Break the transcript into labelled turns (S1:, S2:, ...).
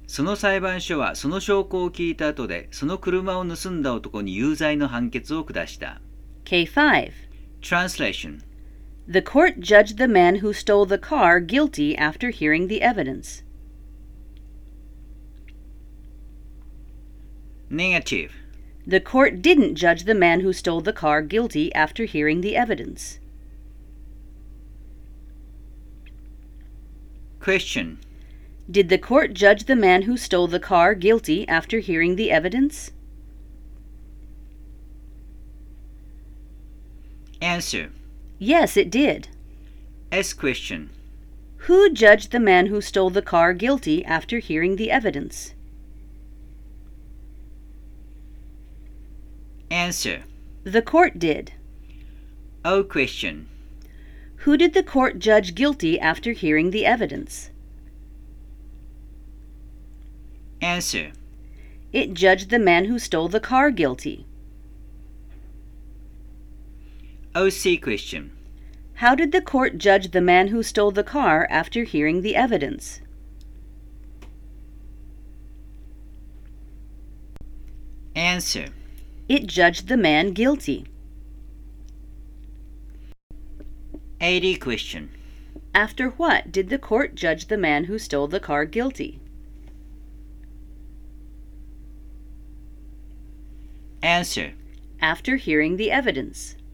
S1: その裁判所はその証拠を聞いた後で、その車を盗んだ男に有罪の判決を下した。
S2: K5.
S1: Translation.
S2: The court judged the man who stole the car guilty after hearing the evidence.
S1: Negative.
S2: The court didn't judge the man who stole the car guilty after hearing the evidence.
S1: Question.
S2: Did the court judge the man who stole the car guilty after hearing the evidence?
S1: Answer.
S2: Yes, it did.
S1: S question.
S2: Who judged the man who stole the car guilty after hearing the evidence?
S1: Answer.
S2: The court did.
S1: O question.
S2: Who did the court judge guilty after hearing the evidence?
S1: Answer.
S2: It judged the man who stole the car guilty.
S1: OC question.
S2: How did the court judge the man who stole the car after hearing the evidence?
S1: Answer.
S2: It judged the man guilty.
S1: AD question.
S2: After what did the court judge the man who stole the car guilty?
S1: Answer.
S2: After hearing the evidence.